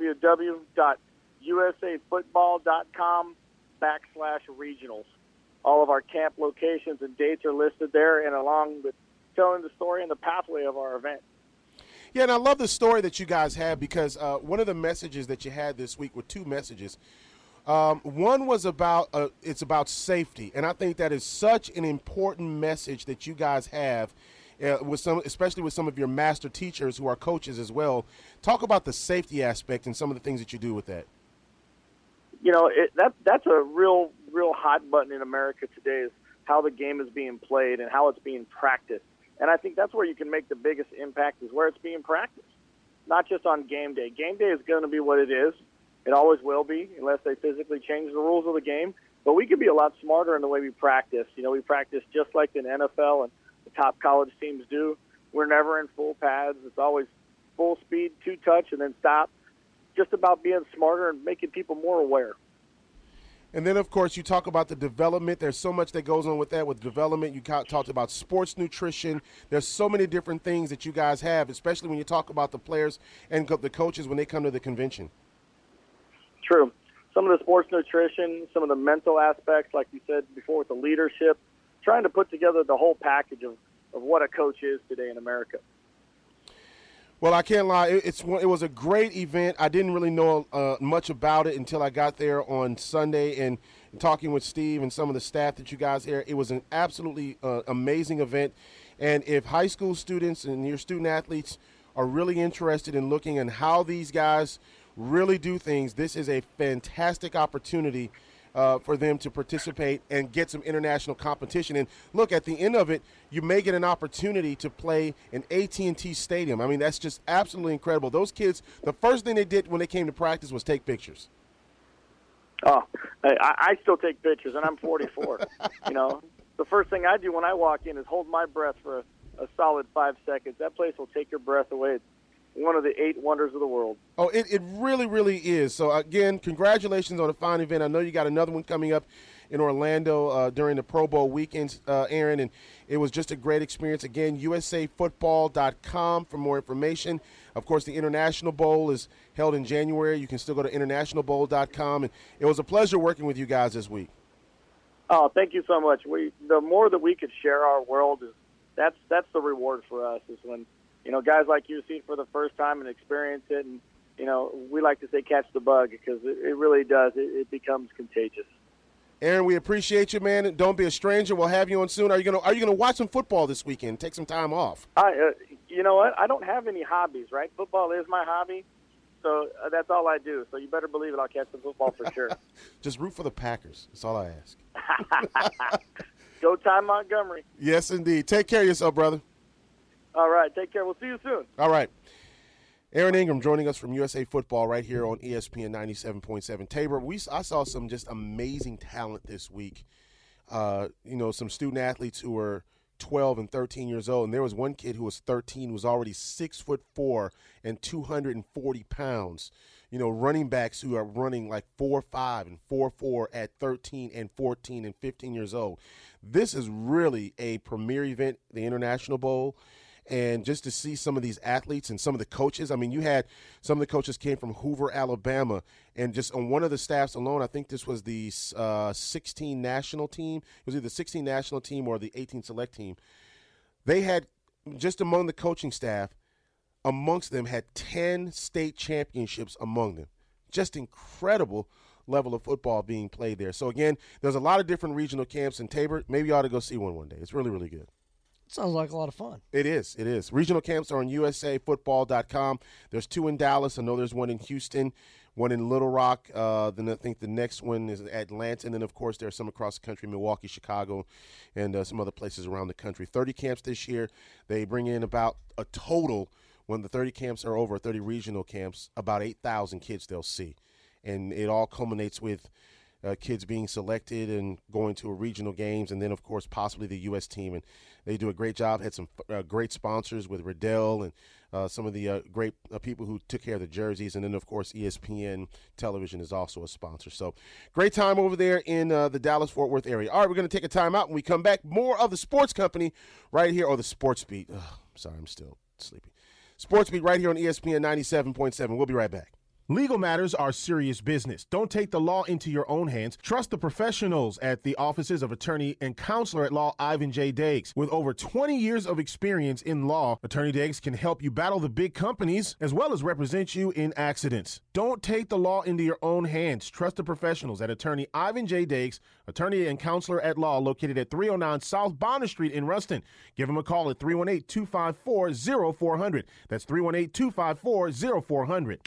www.usafootball.com backslash regionals. All of our camp locations and dates are listed there, and along with telling the story and the pathway of our event. Yeah, and I love the story that you guys have, because uh, one of the messages that you had this week were two messages. Um, one was about uh, it's about safety, and I think that is such an important message that you guys have, uh, with some, especially with some of your master teachers who are coaches as well. Talk about the safety aspect and some of the things that you do with that. You know, it, that that's a real, real hot button in America today, is how the game is being played and how it's being practiced. And I think that's where you can make the biggest impact, is where it's being practiced, not just on game day. Game day is going to be what it is. It always will be, unless they physically change the rules of the game. But we could be a lot smarter in the way we practice. You know, we practice just like the N F L and the top college teams do. We're never in full pads. It's always full speed, two touch, and then stop. Just about being smarter and making people more aware. And then, of course, you talk about the development. There's so much that goes on with that, with development. You talked about sports nutrition. There's so many different things that you guys have, especially when you talk about the players and the coaches when they come to the convention. True. Some of the sports nutrition, some of the mental aspects, like you said before, with the leadership, trying to put together the whole package of, of what a coach is today in America. Well, I can't lie. It, it's it was a great event. I didn't really know uh, much about it until I got there on Sunday and talking with Steve and some of the staff that you guys here. It was an absolutely uh, amazing event. And if high school students and your student athletes are really interested in looking at how these guys really do things, this is a fantastic opportunity uh, for them to participate and get some international competition. And look, at the end of it, you may get an opportunity to play in A T and T Stadium. I mean, that's just absolutely incredible. Those kids, the first thing they did when they came to practice was take pictures. Oh, I, I still take pictures, and I'm forty-four. You know, the first thing I do when I walk in is hold my breath for a, a solid five seconds. That place will take your breath away. It's one of the eight wonders of the world. Oh, it, it really, really is. So, again, congratulations on a fine event. I know you got another one coming up in Orlando uh, during the Pro Bowl weekends, uh, Aaron, and it was just a great experience. Again, U S A football dot com for more information. Of course, the International Bowl is held in January. You can still go to international bowl dot com, and it was a pleasure working with you guys this week. Oh, thank you so much. We the more that we could share our world is that's that's the reward for us. Is when you know guys like you see it for the first time and experience it, and you know we like to say catch the bug because it, it really does. It, it becomes contagious. Aaron, we appreciate you, man. Don't be a stranger. We'll have you on soon. Are you gonna Are you gonna watch some football this weekend? Take some time off. I, uh, you know what? I don't have any hobbies, right? Football is my hobby. So uh, that's all I do. So you better believe it. I'll catch the football for sure. Just root for the Packers. That's all I ask. Go Ty Montgomery. Yes, indeed. Take care of yourself, brother. All right. Take care. We'll see you soon. All right. Aaron Ingram joining us from U S A Football right here on E S P N ninety-seven point seven. Tabor, we I saw some just amazing talent this week. Uh, you know, some student athletes who were twelve and thirteen years old, and there was one kid who was thirteen, was already six foot four and two hundred forty pounds. You know, running backs who are running like four five and four four at thirteen and fourteen and fifteen years old. This is really a premier event, the International Bowl. And just to see some of these athletes and some of the coaches, I mean, you had some of the coaches came from Hoover, Alabama, and just on one of the staffs alone, I think this was the uh, sixteen national team. It was either the sixteen national team or the eighteen select team. They had, just among the coaching staff, amongst them had ten state championships among them. Just incredible level of football being played there. So, again, there's a lot of different regional camps in Tabor. Maybe you ought to go see one one day. It's really, really good. Sounds like a lot of fun. It is. It is. Regional camps are on U S A football dot com. There's two in Dallas. I know there's one in Houston, one in Little Rock. Uh, then I think the next one is Atlanta. And then, of course, there are some across the country, Milwaukee, Chicago, and uh, some other places around the country. thirty camps this year. They bring in about a total, when the thirty camps are over, thirty regional camps, about eight thousand kids they'll see. And it all culminates with Uh, kids being selected and going to a regional games, and then, of course, possibly the U S team. And they do a great job. Had some uh, great sponsors with Riddell and uh, some of the uh, great uh, people who took care of the jerseys. And then, of course, E S P N Television is also a sponsor. So great time over there in uh, the Dallas-Fort Worth area. All right, we're going to take a time out. When we come back, more of the Sports Company right here, or the Sports Beat. Ugh, sorry, I'm still sleepy. Sports Beat right here on E S P N ninety-seven point seven. We'll be right back. Legal matters are serious business. Don't take the law into your own hands. Trust the professionals at the offices of attorney and counselor at law Ivan J. Diggs. With over twenty years of experience in law, Attorney Diggs can help you battle the big companies as well as represent you in accidents. Don't take the law into your own hands. Trust the professionals at attorney Ivan J. Diggs, attorney and counselor at law, located at three oh nine South Bonner Street in Ruston. Give him a call at three one eight, two five four, zero four zero zero. That's three one eight, two five four, zero four zero zero.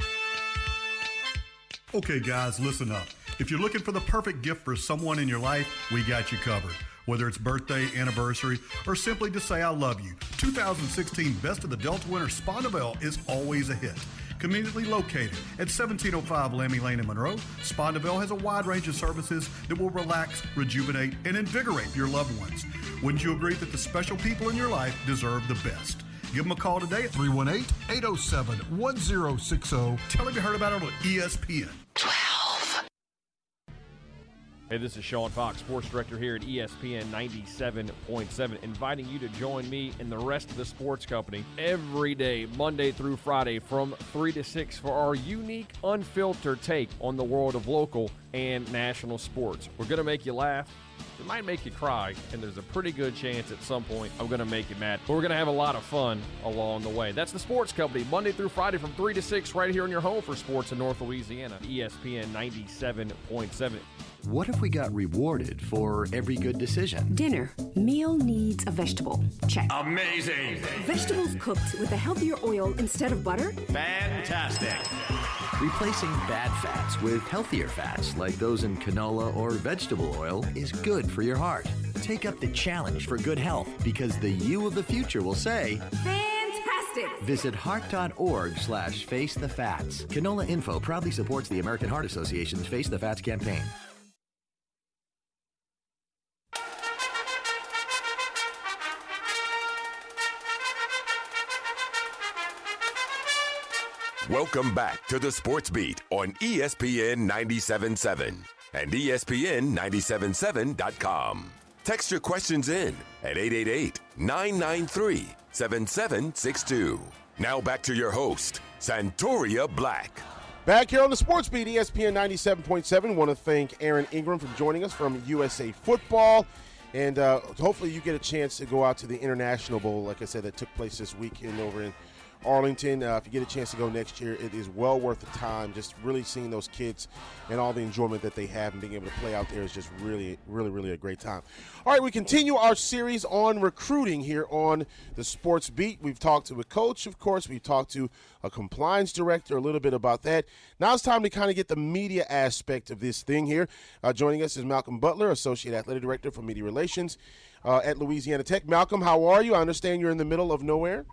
Okay, guys, listen up. If you're looking for the perfect gift for someone in your life, we got you covered. Whether it's birthday, anniversary, or simply to say I love you, two thousand sixteen Best of the Delta winner Spa Novelle is always a hit. Conveniently located at seventeen oh five Lammy Lane in Monroe, Spa Novelle has a wide range of services that will relax, rejuvenate, and invigorate your loved ones. Wouldn't you agree that the special people in your life deserve the best? Give them a call today at three one eight, eight oh seven, one oh six oh. Tell them you heard about it on E S P N. twelve. Hey, this is Sean Fox, sports director here at E S P N ninety-seven point seven, inviting you to join me and the rest of the sports company every day, Monday through Friday, from three to six for our unique, unfiltered take on the world of local and national sports. We're going to make you laugh. It might make you cry, and there's a pretty good chance at some point I'm going to make you mad. But we're going to have a lot of fun along the way. That's the Sports Company, Monday through Friday from three to six, right here in your home for sports in North Louisiana, E S P N ninety-seven point seven. What if we got rewarded for every good decision? Dinner. Meal needs a vegetable. Check. Amazing! Vegetables cooked with a healthier oil instead of butter? Fantastic! Replacing bad fats with healthier fats, like those in canola or vegetable oil, is good for your heart. Take up the challenge for good health, because the you of the future will say, Fantastic! Visit heart.org slash face the fats. Canola Info proudly supports the American Heart Association's Face the Fats campaign. Welcome back to the Sports Beat on E S P N ninety-seven point seven. and E S P N nine seven seven dot com. Text your questions in at eight eight eight, nine nine three, seven seven six two. Now back to your host, Santoria Black. Back here on the Sports Beat, E S P N ninety-seven point seven. Want to thank Aaron Ingram for joining us from U S A Football. And uh, hopefully you get a chance to go out to the International Bowl, like I said, that took place this weekend over in Arlington. Uh, if you get a chance to go next year, it is well worth the time. Just really seeing those kids and all the enjoyment that they have and being able to play out there is just really, really, really a great time. All right, we continue our series on recruiting here on the Sports Beat. We've talked to a coach, of course. We've talked to a compliance director, a little bit about that. Now it's time to kind of get the media aspect of this thing here. Uh, joining us is Malcolm Butler, Associate Athletic Director for Media Relations uh, at Louisiana Tech. Malcolm, how are you? I understand you're in the middle of nowhere.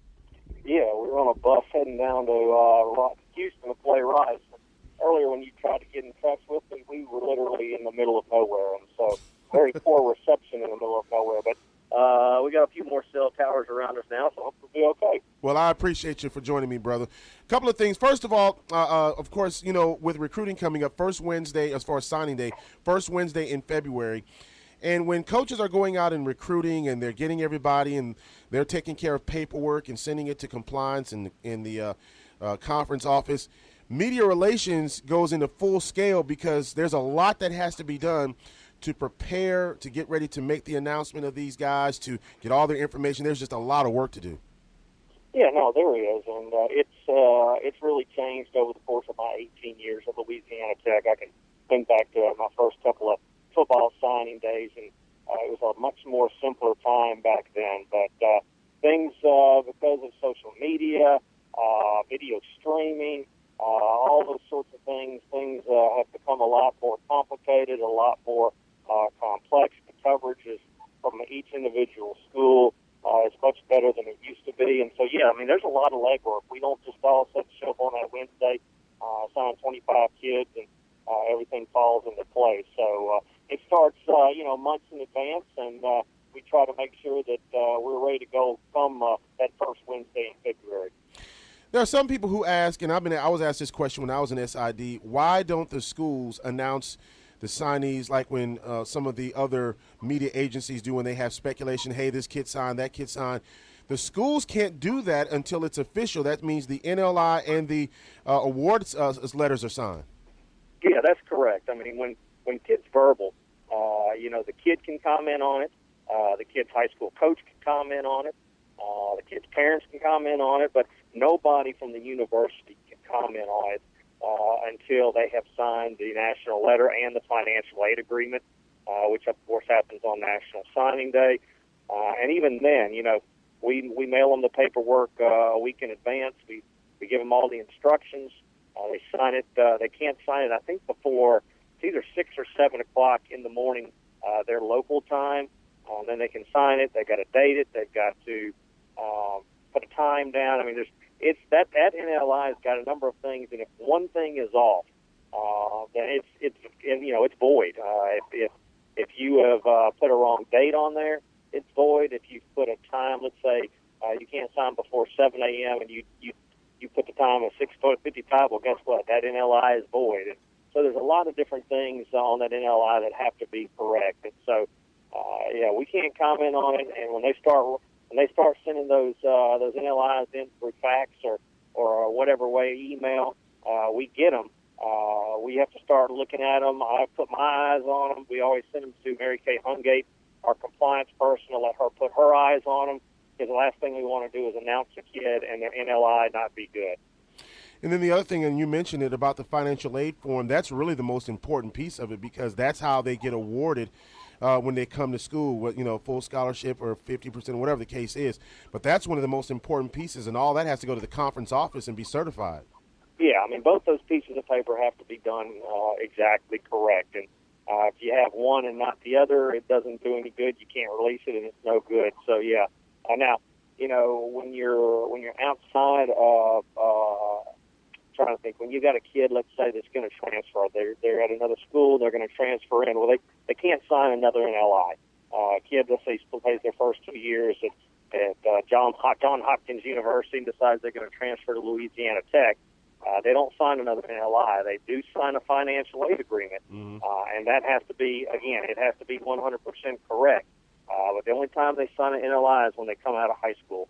Yeah, we were on a bus heading down to uh, Houston to play Rice. Earlier, when you tried to get in touch with me, we were literally in the middle of nowhere, and so very poor reception in the middle of nowhere. But uh, we got a few more cell towers around us now, so hopefully we'll be okay. Well, I appreciate you for joining me, brother. A couple of things. First of all, uh, uh, of course, you know, with recruiting coming up, first Wednesday, as far as signing day, first Wednesday in February. And when coaches are going out and recruiting and they're getting everybody and they're taking care of paperwork and sending it to compliance and in the uh, uh, conference office, media relations goes into full scale because there's a lot that has to be done to prepare, to get ready to make the announcement of these guys, to get all their information. There's just a lot of work to do. Yeah, no, there is, and uh, it's uh, it's really changed over the course of my eighteen years at Louisiana Tech. I can think back to my first couple of football signing days, and uh, it was a much more simpler time back then. But uh, things, uh, because of social media, uh, video streaming, uh, all those sorts of things, things uh, have become a lot more complicated, a lot more uh, complex. The coverage is from each individual school uh, is much better than it used to be. And so, yeah, I mean, there's a lot of legwork. We don't just all set show up on that Wednesday, uh, sign twenty-five kids, and uh, everything falls into place. So, uh, it starts, uh, you know, months in advance, and uh, we try to make sure that uh, we're ready to go come uh, that first Wednesday in February. There are some people who ask, and I've been I was asked this question when I was in S I D, why don't the schools announce the signees like when uh, some of the other media agencies do when they have speculation, hey, this kid signed, that kid signed. The schools can't do that until it's official. That means the N L I and the uh, awards uh, letters are signed. Yeah, that's correct. I mean, when when kid's verbal, uh, you know, the kid can comment on it. Uh, the kid's high school coach can comment on it. Uh, the kid's parents can comment on it, but nobody from the university can comment on it uh, until they have signed the national letter and the financial aid agreement, uh, which of course happens on National Signing Day. Uh, and even then, you know, we we mail them the paperwork uh, a week in advance. We we give them all the instructions. Uh, they sign it. Uh, they can't sign it, I think, before it's either six or seven o'clock in the morning, uh, their local time. Um, then they can sign it. They've got to date it. They've got to um, put a time down. I mean, there's it's that that N L I has got a number of things, and if one thing is off, uh, then it's it's you know it's void. Uh, if, if if you have uh, put a wrong date on there, it's void. If you put a time, let's say uh, you can't sign before seven a.m. and you you you put the time at six fifty-five, well, guess what? That N L I is void. And so there's a lot of different things on that N L I that have to be correct. And so, uh, yeah, we can't comment on it. And when they start when they start sending those uh, those N L Is in through fax or or whatever way, email, uh, we get them. Uh, we have to start looking at them. I put my eyes on them. We always send them to Mary Kay Hungate, our compliance person, to let her put her eyes on them. Because the last thing we want to do is announce a kid and their N L I not be good. And then the other thing, and you mentioned it about the financial aid form, that's really the most important piece of it because that's how they get awarded uh, when they come to school, with, you know, full scholarship or fifty percent, whatever the case is. But that's one of the most important pieces, and all that has to go to the conference office and be certified. Yeah, I mean, both those pieces of paper have to be done uh, exactly correct. And uh, if you have one and not the other, it doesn't do any good. You can't release it, and it's no good. So, yeah. Uh, now, you know, when you're when you're outside of, uh, trying to think, when you got a kid, let's say, that's going to transfer, they're, they're at another school, they're going to transfer in. Well, they, they can't sign another N L I. Uh, a kid, let's say, still plays their first two years at, at uh, John, John Hopkins University and decides they're going to transfer to Louisiana Tech. Uh, they don't sign another N L I. They do sign a financial aid agreement, mm-hmm. uh, and that has to be, again, it has to be one hundred percent correct. Uh, but the only time they sign an N L I is when they come out of high school.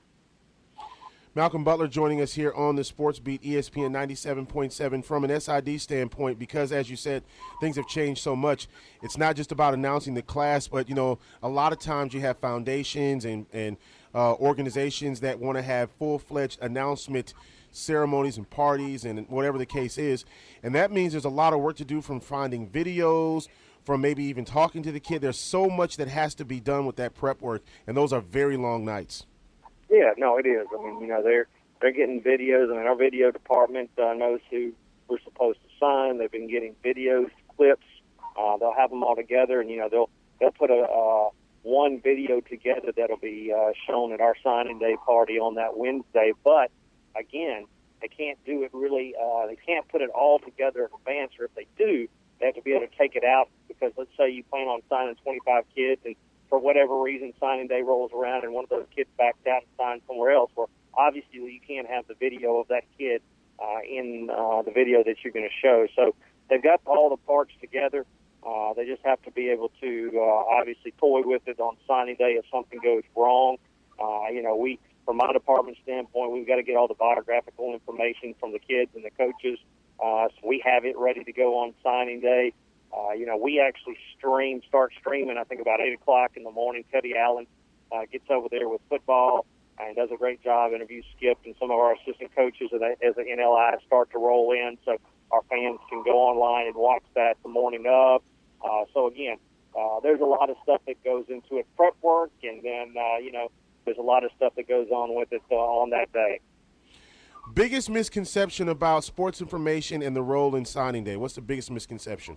Malcolm Butler joining us here on the Sports Beat, E S P N ninety-seven point seven. From an S I D standpoint, because as you said, things have changed so much. It's not just about announcing the class, but you know, a lot of times you have foundations and and uh, organizations that want to have full-fledged announcement ceremonies and parties and whatever the case is, and that means there's a lot of work to do, from finding videos, from maybe even talking to the kid. There's so much that has to be done with that prep work, and those are very long nights. Yeah, no, it is. I mean, you know, they're they're getting videos. I mean, our video department uh, knows who we're supposed to sign. They've been getting videos, clips. Uh, they'll have them all together, and you know, they'll they'll put a uh, one video together that'll be uh, shown at our signing day party on that Wednesday. But again, they can't do it really. Uh, they can't put it all together in advance, or if they do, they have to be able to take it out. Because let's say you plan on signing twenty-five kids, and for whatever reason, signing day rolls around and one of those kids backs out and signs somewhere else. Well, obviously you can't have the video of that kid uh, in uh, the video that you're going to show. So they've got all the parts together. Uh, they just have to be able to uh, obviously toy with it on signing day if something goes wrong. Uh, you know, we, from my department standpoint, we've got to get all the biographical information from the kids and the coaches. Uh, so we have it ready to go on signing day. Uh, you know, we actually stream, start streaming, I think, about eight o'clock in the morning. Teddy Allen uh, gets over there with football and does a great job, interviews Skip and some of our assistant coaches as, as the N L I start to roll in, so our fans can go online and watch that the morning of. Uh, so, again, uh, there's a lot of stuff that goes into it, prep work, and then, uh, you know, there's a lot of stuff that goes on with it uh, on that day. Biggest misconception about sports information and the role in signing day? What's the biggest misconception?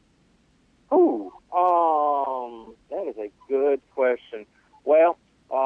Ooh, um, that is a good question. Well,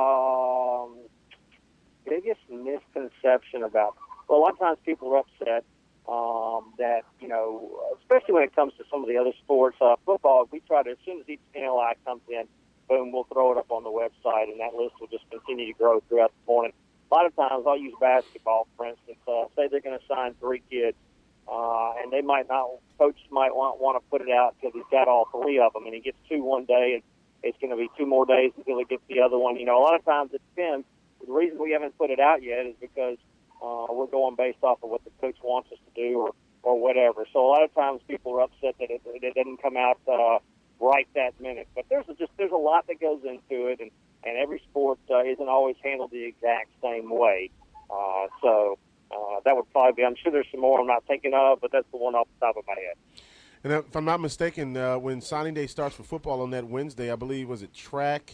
um, biggest misconception about, well, a lot of times people are upset um, that, you know, especially when it comes to some of the other sports. Uh, football, we try to, as soon as each N L I comes in, boom, we'll throw it up on the website, and that list will just continue to grow throughout the morning. A lot of times I'll use basketball, for instance. Uh, say they're going to sign three kids. Uh, and they might not, coaches might want, want to put it out because he's got all three of them, and he gets two one day, and it's going to be two more days until he gets the other one. You know, a lot of times it depends. The reason we haven't put it out yet is because uh, we're going based off of what the coach wants us to do or, or whatever. So a lot of times people are upset that it, it didn't come out uh, right that minute. But there's a, just there's a lot that goes into it, and, and every sport uh, isn't always handled the exact same way. Uh, so... Uh, that would probably be, I'm sure there's some more I'm not thinking of, but that's the one off the top of my head. And if I'm not mistaken, uh, when signing day starts for football on that Wednesday, I believe, was it track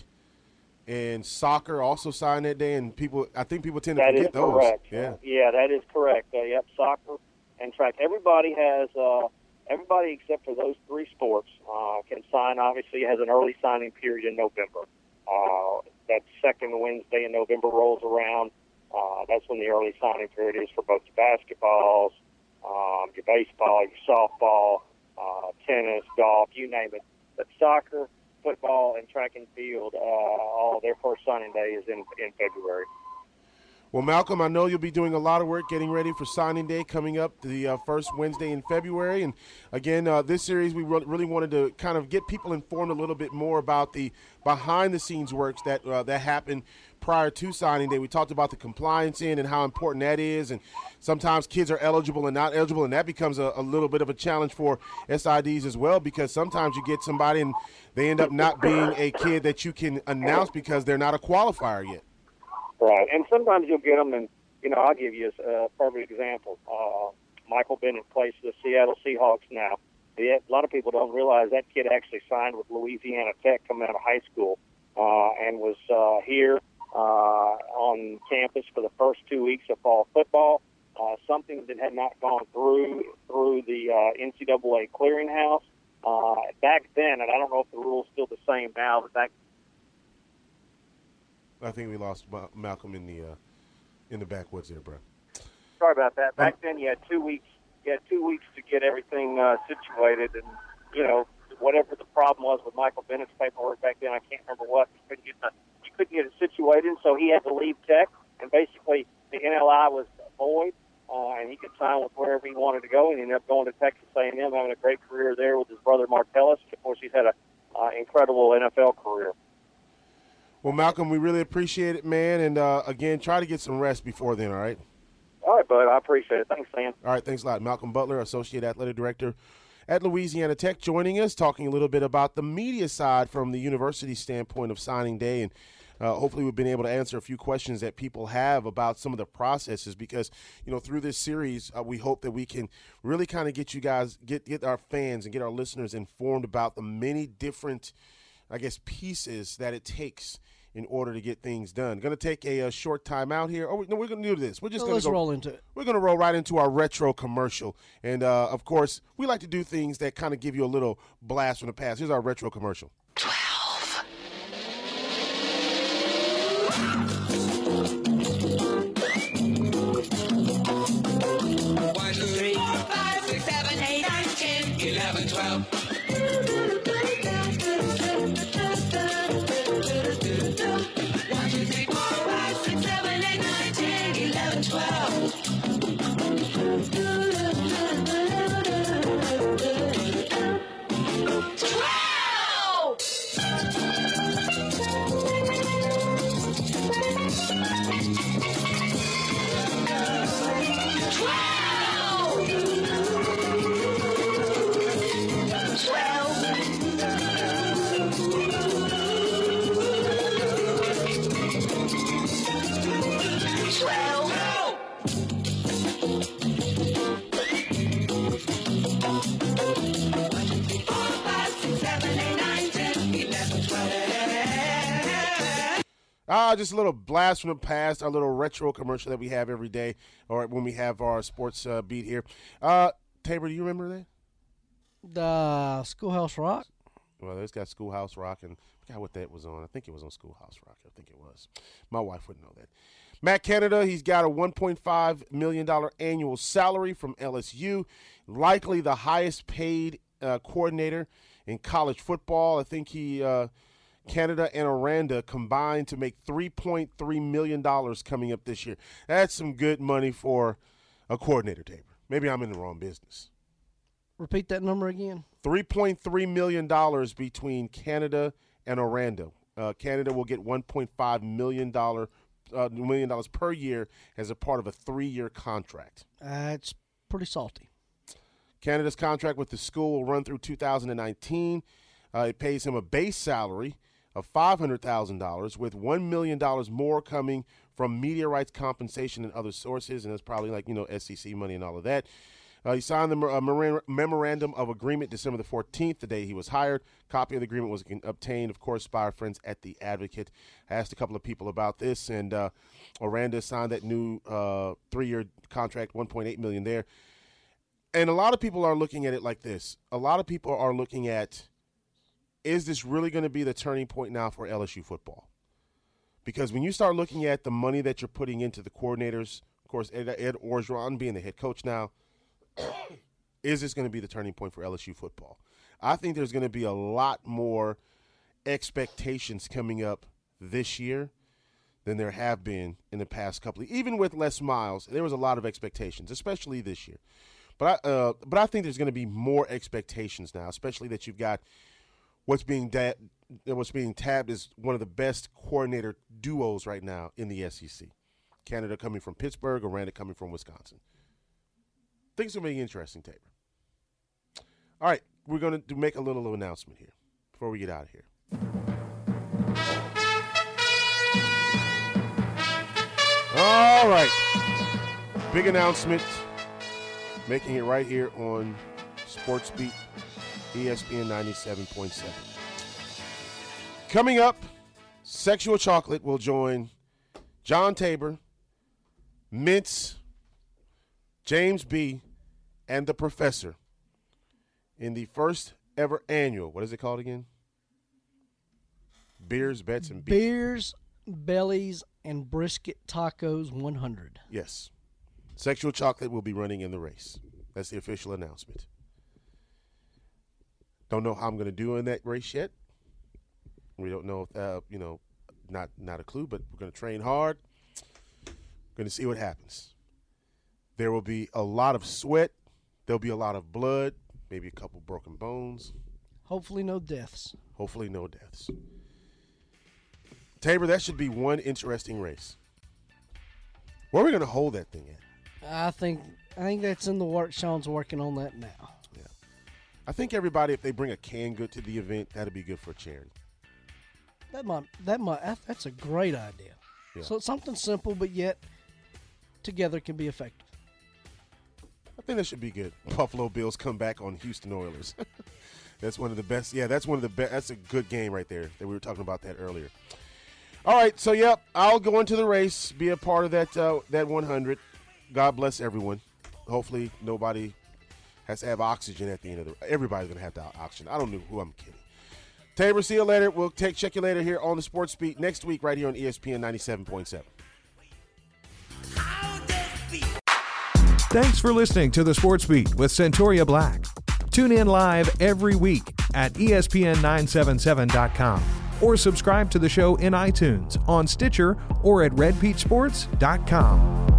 and soccer also sign that day? And people, I think people tend to that forget is those. Correct. Yeah, yeah, that is correct. Uh, yep, soccer and track. Everybody has, uh, everybody except for those three sports uh, can sign. Obviously, has an early signing period in November. Uh, that second Wednesday in November rolls around. Uh, that's when the early signing period is for both your basketballs, um, your baseball, your softball, uh, tennis, golf, you name it. But soccer, football, and track and field, uh, all their first signing day is in, in February. Well, Malcolm, I know you'll be doing a lot of work getting ready for signing day coming up the uh, first Wednesday in February. And, again, uh, this series we re- really wanted to kind of get people informed a little bit more about the behind-the-scenes works that uh, that happen prior to signing day. We talked about the compliance in and how important that is, and sometimes kids are eligible and not eligible, and that becomes a, a little bit of a challenge for S I Ds as well, because sometimes you get somebody and they end up not being a kid that you can announce because they're not a qualifier yet. Right, and sometimes you'll get them, and, you know, I'll give you a perfect example. Uh, Michael Bennett plays for the Seattle Seahawks now. A lot of people don't realize that kid actually signed with Louisiana Tech coming out of high school uh, and was uh, here uh, on campus for the first two weeks of fall football, uh, something that had not gone through through the uh, N C double A clearinghouse. Uh, back then, and I don't know if the rule's still the same now, but back I think we lost Malcolm in the uh, in the backwoods there, bro. Sorry about that. Back then, you had two weeks. You had two weeks to get everything uh, situated, and you know whatever the problem was with Michael Bennett's paperwork back then, I can't remember what. You couldn't get the, you couldn't get it situated, so he had to leave Tech, and basically the N L I was void. uh, and he could sign with wherever he wanted to go, and he ended up going to Texas A and M, having a great career there with his brother Martellus. Of course, he's had an uh, incredible N F L career. Well, Malcolm, we really appreciate it, man. And, uh, again, try to get some rest before then, all right? All right, bud. I appreciate it. Thanks, Sam. All right, thanks a lot. Malcolm Butler, Associate Athletic Director at Louisiana Tech, joining us, talking a little bit about the media side from the university standpoint of signing day. And uh, hopefully we've been able to answer a few questions that people have about some of the processes because, you know, through this series, uh, we hope that we can really kind of get you guys, get, get our fans and get our listeners informed about the many different, I guess, pieces that it takes in order to get things done. Going to take a, a short time out here. Oh, no, we're going to do this. We're just well, going to go, roll into it. We're going to roll right into our retro commercial. And, uh, of course, we like to do things that kind of give you a little blast from the past. Here's our retro commercial. twelve. One, two, three, four, five, six, seven, eight, nine, ten, eleven, twelve. Ah, just a little blast from the past, our little retro commercial that we have every day, or when we have our sports uh, beat here. Uh, Tabor, do you remember that? The Schoolhouse Rock? Well, it's got Schoolhouse Rock, and I forgot what that was on. I think it was on Schoolhouse Rock. I think it was. My wife wouldn't know that. Matt Canada, he's got a one point five million dollars annual salary from L S U, likely the highest paid uh, coordinator in college football. I think he uh, – Canada and Aranda combined to make three point three million dollars coming up this year. That's some good money for a coordinator, Tabor. Maybe I'm in the wrong business. Repeat that number again. three point three million dollars between Canada and Aranda. Uh, Canada will get one point five million dollars uh, million dollars per year as a part of a three-year contract. That's uh, pretty salty. Canada's contract with the school will run through two thousand nineteen. Uh, it pays him a base salary of five hundred thousand dollars, with one million dollars more coming from media rights compensation and other sources, and that's probably like, you know, S E C money and all of that. Uh, he signed the uh, mer- memorandum of agreement December the fourteenth, the day he was hired. Copy of the agreement was obtained, of course, by our friends at The Advocate. I asked a couple of people about this, and uh, Aranda signed that new uh, three-year contract, one point eight million dollars there. And a lot of people are looking at it like this. A lot of people are looking at, is this really going to be the turning point now for L S U football? Because when you start looking at the money that you're putting into the coordinators, of course, Ed, Ed Orgeron being the head coach now, is this going to be the turning point for L S U football? I think there's going to be a lot more expectations coming up this year than there have been in the past couple of, even with Les Miles, there was a lot of expectations, especially this year. But I, uh, but I think there's going to be more expectations now, especially that you've got what's being da- what's being tabbed as one of the best coordinator duos right now in the S E C. Canada coming from Pittsburgh, Aranda coming from Wisconsin. Things are going to be interesting, Tabor. All right, we're going to make a little announcement here before we get out of here. All right, big announcement, making it right here on Sports Beat, E S P N ninety-seven point seven. Coming up, Sexual Chocolate will join John Tabor, Mintz, James B., and the Professor in the first ever annual, what is it called again? Beers, Bets, and Beef. Beers, Bellies, and Brisket Tacos one hundred. Yes. Sexual Chocolate will be running in the race. That's the official announcement. Don't know how I'm going to do in that race yet. We don't know, if, uh, you know, not not a clue, but we're going to train hard. Going to see what happens. There will be a lot of sweat. There'll be a lot of blood, maybe a couple broken bones. Hopefully no deaths. Hopefully no deaths. Tabor, that should be one interesting race. Where are we going to hold that thing at? I think I think that's in the work. Sean's working on that now. Yeah. I think everybody, if they bring a canned good to the event, that'd be good for charity. That might that might that's a great idea. Yeah. So it's something simple, but yet together can be effective. I think that should be good. Buffalo Bills come back on Houston Oilers. That's one of the best. Yeah, that's one of the best. That's a good game right there. That we were talking about that earlier. All right, so yep, I'll go into the race, be a part of that uh, that one hundred. God bless everyone. Hopefully nobody has to have oxygen at the end of the. Everybody's gonna have to have oxygen. I don't know who I'm kidding. Tabor, see you later. We'll take check you later here on the Sports Beat next week right here on E S P N ninety-seven point seven. Thanks for listening to the Sports Beat with Centoria Black. Tune in live every week at E S P N nine seventy-seven dot com or subscribe to the show in iTunes, on Stitcher, or at red peach sports dot com.